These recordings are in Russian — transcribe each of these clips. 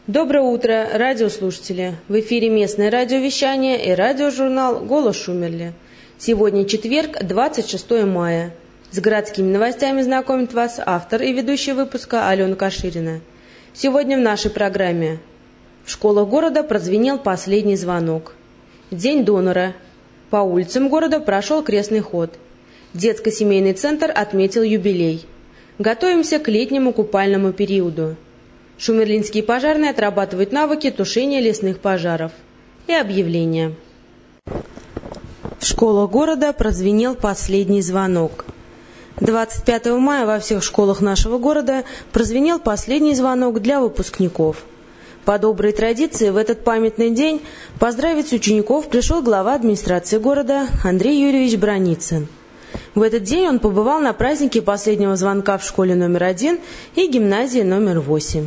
Доброе утро, радиослушатели! В эфире местное радиовещание и радиожурнал «Голос Шумерли». Сегодня четверг, 26 мая. С городскими новостями знакомит вас автор и ведущая выпуска Алена Каширина. Сегодня в нашей программе. В школах города прозвенел последний звонок. День донора. По улицам города прошел крестный ход. Детско-семейный центр отметил юбилей. Готовимся к летнему купальному периоду. Шумерлинские пожарные отрабатывают навыки тушения лесных пожаров. И объявления. В школах города прозвенел последний звонок. 25 мая во всех школах нашего города прозвенел последний звонок для выпускников. По доброй традиции в этот памятный день поздравить учеников пришел глава администрации города Андрей Юрьевич Браницын. В этот день он побывал на празднике последнего звонка в школе номер 1 и гимназии номер 8.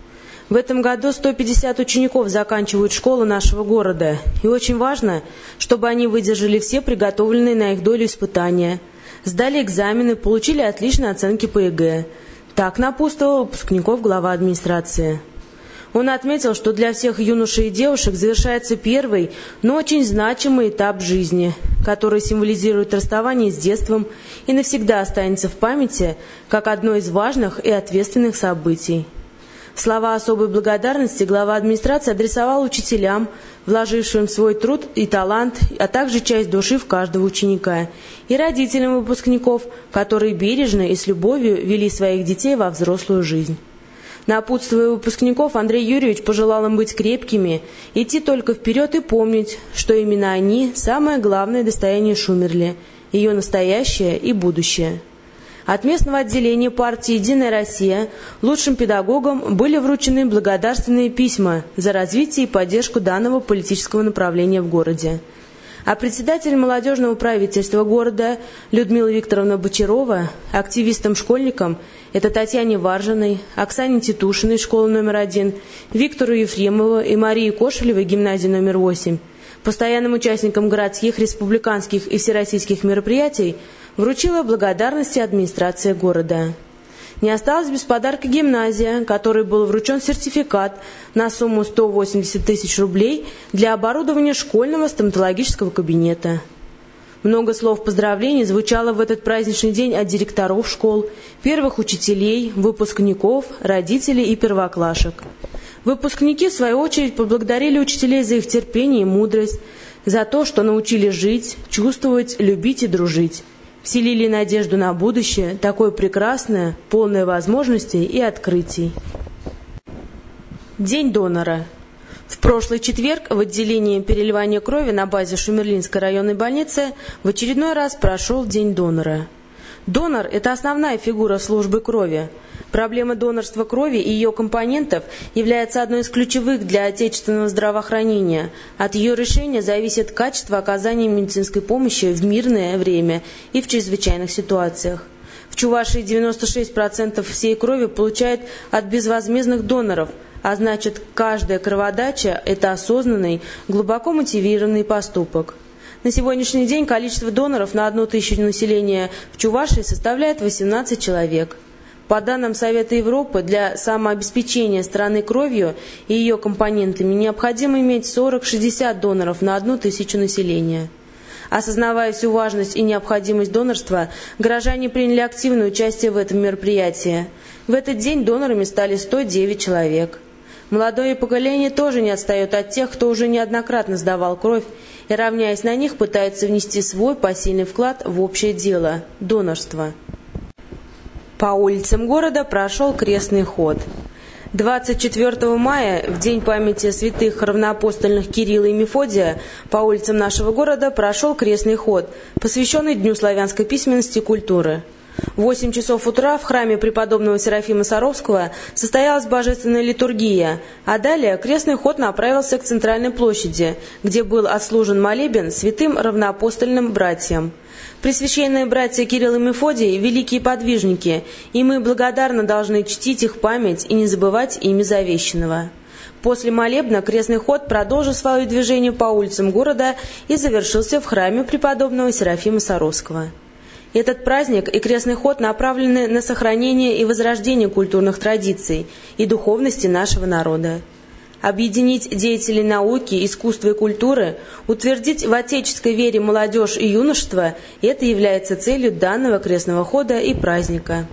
В этом году 150 учеников заканчивают школу нашего города, и очень важно, чтобы они выдержали все приготовленные на их долю испытания, сдали экзамены, получили отличные оценки по ЕГЭ. Так напутствовал выпускников глава администрации. Он отметил, что для всех юношей и девушек завершается первый, но очень значимый этап жизни, который символизирует расставание с детством и навсегда останется в памяти как одно из важных и ответственных событий. Слова особой благодарности глава администрации адресовал учителям, вложившим свой труд и талант, а также часть души в каждого ученика, и родителям выпускников, которые бережно и с любовью вели своих детей во взрослую жизнь. Напутствуя выпускников, Андрей Юрьевич пожелал им быть крепкими, идти только вперед и помнить, что именно они – самое главное достояние Шумерли, ее настоящее и будущее. От местного отделения партии «Единая Россия» лучшим педагогам были вручены благодарственные письма за развитие и поддержку данного политического направления в городе. А председатель молодежного правительства города Людмила Викторовна Бочарова активистам-школьникам – это Татьяне Варжиной, Оксане Титушиной, школа номер 1, Виктору Ефремову и Марии Кошелевой, гимназии номер 8, постоянным участникам городских, республиканских и всероссийских мероприятий вручила благодарности администрации города. Не осталась без подарка гимназия, которой был вручен сертификат на сумму 180 тысяч рублей для оборудования школьного стоматологического кабинета. Много слов поздравлений звучало в этот праздничный день от директоров школ, первых учителей, выпускников, родителей и первоклашек. Выпускники, в свою очередь, поблагодарили учителей за их терпение и мудрость, за то, что научили жить, чувствовать, любить и дружить. Вселили надежду на будущее, такое прекрасное, полное возможностей и открытий. День донора. В прошлый четверг в отделении переливания крови на базе Шумерлинской районной больницы в очередной раз прошел День донора. Донор – это основная фигура службы крови. Проблема донорства крови и ее компонентов является одной из ключевых для отечественного здравоохранения. От ее решения зависит качество оказания медицинской помощи в мирное время и в чрезвычайных ситуациях. В Чувашии 96% всей крови получают от безвозмездных доноров, а значит, каждая кроводача – это осознанный, глубоко мотивированный поступок. На сегодняшний день количество доноров на 1 тысячу населения в Чувашии составляет 18 человек. По данным Совета Европы, для самообеспечения страны кровью и ее компонентами необходимо иметь 40-60 доноров на 1 тысячу населения. Осознавая всю важность и необходимость донорства, горожане приняли активное участие в этом мероприятии. В этот день донорами стали 109 человек. Молодое поколение тоже не отстает от тех, кто уже неоднократно сдавал кровь и, равняясь на них, пытается внести свой посильный вклад в общее дело – донорство. По улицам города прошел крестный ход. 24 мая, в день памяти святых равноапостольных Кирилла и Мефодия, по улицам нашего города прошел крестный ход, посвященный Дню славянской письменности и культуры. В 8 часов утра в храме преподобного Серафима Саровского состоялась божественная литургия, а далее крестный ход направился к центральной площади, где был отслужен молебен святым равноапостольным братьям. Пресвященные братья Кирилл и Мефодий – великие подвижники, и мы благодарно должны чтить их память и не забывать ими завещанного. После молебна крестный ход продолжил свое движение по улицам города и завершился в храме преподобного Серафима Саровского. Этот праздник и крестный ход направлены на сохранение и возрождение культурных традиций и духовности нашего народа. объединить деятелей науки, искусства и культуры, утвердить в отеческой вере молодежь и юношество – это является целью данного крестного хода и праздника.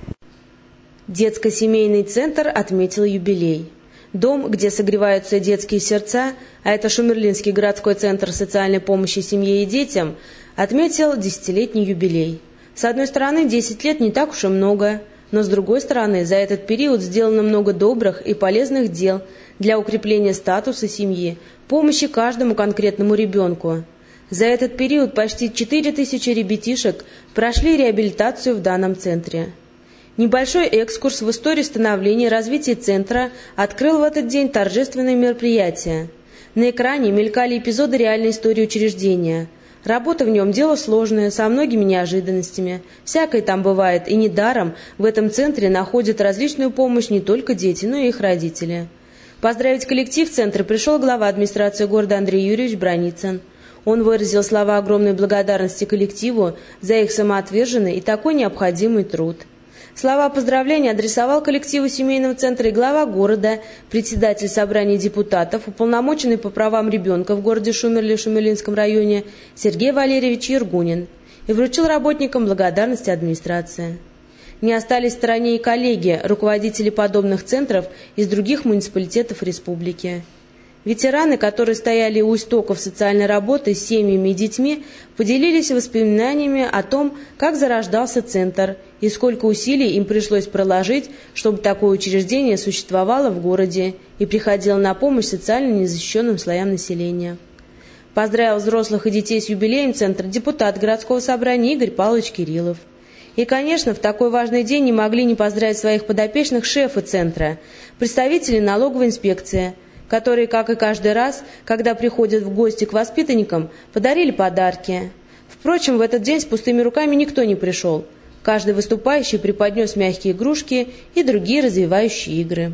Детско-семейный центр отметил юбилей. Дом, где согреваются детские сердца, а это Шумерлинский городской центр социальной помощи семье и детям, отметил 10-летний юбилей. С одной стороны, 10 лет не так уж и много, но с другой стороны, за этот период сделано много добрых и полезных дел для укрепления статуса семьи, помощи каждому конкретному ребенку. За этот период почти 4000 ребятишек прошли реабилитацию в данном центре. Небольшой экскурс в историю становления и развития центра открыл в этот день торжественное мероприятие. На экране мелькали эпизоды реальной истории учреждения. Работа в нем – дело сложное, со многими неожиданностями. Всякое там бывает, и недаром в этом центре находят различную помощь не только дети, но и их родители. Поздравить коллектив центра пришел глава администрации города Андрей Юрьевич Браницын. Он выразил слова огромной благодарности коллективу за их самоотверженный и такой необходимый труд. Слова поздравления адресовал коллективу семейного центра и глава города, председатель собрания депутатов, уполномоченный по правам ребенка в городе Шумерле Шумерлинском районе Сергей Валерьевич Ергунин, и вручил работникам благодарности администрации. Не остались в стороне и коллеги, руководители подобных центров из других муниципалитетов республики. Ветераны, которые стояли у истоков социальной работы с семьями и детьми, поделились воспоминаниями о том, как зарождался центр и сколько усилий им пришлось проложить, чтобы такое учреждение существовало в городе и приходило на помощь социально незащищенным слоям населения. Поздравил взрослых и детей с юбилеем центра депутат городского собрания Игорь Павлович Кириллов. И, конечно, в такой важный день не могли не поздравить своих подопечных шефы центра, представители налоговой инспекции, которые, как и каждый раз, когда приходят в гости к воспитанникам, подарили подарки. Впрочем, в этот день с пустыми руками никто не пришел. Каждый выступающий преподнес мягкие игрушки и другие развивающие игры.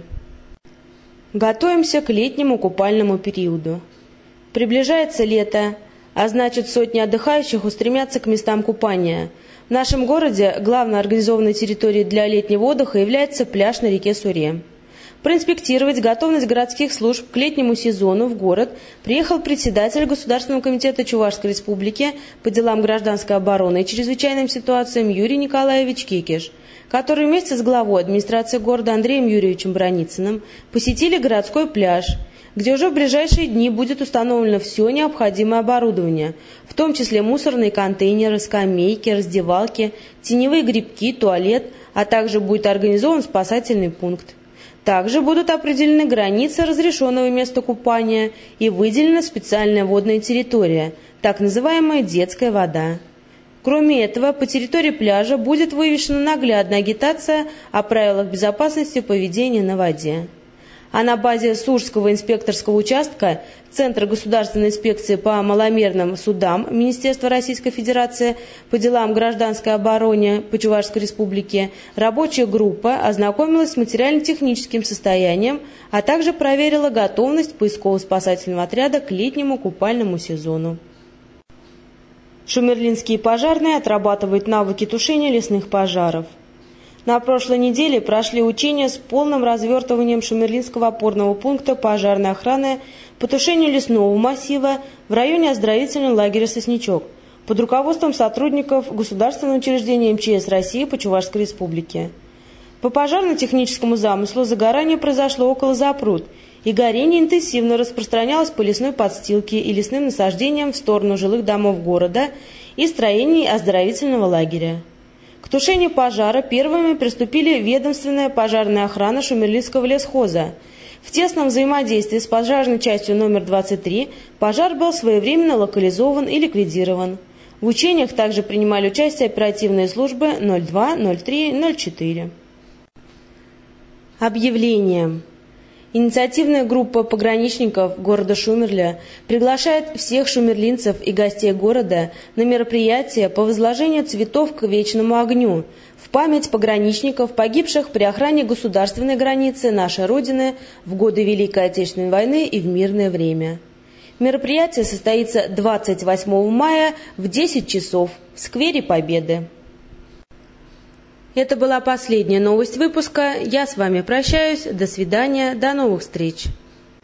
Готовимся к летнему купальному периоду. Приближается лето, а значит, сотни отдыхающих устремятся к местам купания. В нашем городе главной организованной территорией для летнего отдыха является пляж на реке Суре. Проинспектировать готовность городских служб к летнему сезону в город приехал председатель Государственного комитета Чувашской республики по делам гражданской обороны и чрезвычайным ситуациям Юрий Николаевич Кекиш, который вместе с главой администрации города Андреем Юрьевичем Браницыным посетили городской пляж, где уже в ближайшие дни будет установлено все необходимое оборудование, в том числе мусорные контейнеры, скамейки, раздевалки, теневые грибки, туалет, а также будет организован спасательный пункт. Также будут определены границы разрешенного места купания и выделена специальная водная территория, так называемая детская вода. Кроме этого, по территории пляжа будет вывешена наглядная агитация о правилах безопасности поведения на воде. А на базе Сурского инспекторского участка Центра государственной инспекции по маломерным судам Министерства Российской Федерации по делам гражданской обороны по Чувашской республике рабочая группа ознакомилась с материально-техническим состоянием, а также проверила готовность поисково-спасательного отряда к летнему купальному сезону. Шумерлинские пожарные отрабатывают навыки тушения лесных пожаров. На прошлой неделе прошли учения с полным развертыванием Шумерлинского опорного пункта пожарной охраны по тушению лесного массива в районе оздоровительного лагеря «Сосничок» под руководством сотрудников Государственного учреждения МЧС России по Чувашской республике. По пожарно-техническому замыслу загорание произошло около Запрут, и горение интенсивно распространялось по лесной подстилке и лесным насаждениям в сторону жилых домов города и строений оздоровительного лагеря. К тушению пожара первыми приступили ведомственная пожарная охрана Шумерлинского лесхоза. В тесном взаимодействии с пожарной частью номер 23 пожар был своевременно локализован и ликвидирован. В учениях также принимали участие оперативные службы 02, 03, 04. Объявление. Инициативная группа пограничников города Шумерля приглашает всех шумерлинцев и гостей города на мероприятие по возложению цветов к вечному огню в память пограничников, погибших при охране государственной границы нашей Родины в годы Великой Отечественной войны и в мирное время. Мероприятие состоится 28 мая в 10 часов в сквере Победы. Это была последняя новость выпуска. Я с вами прощаюсь. До свидания. До новых встреч.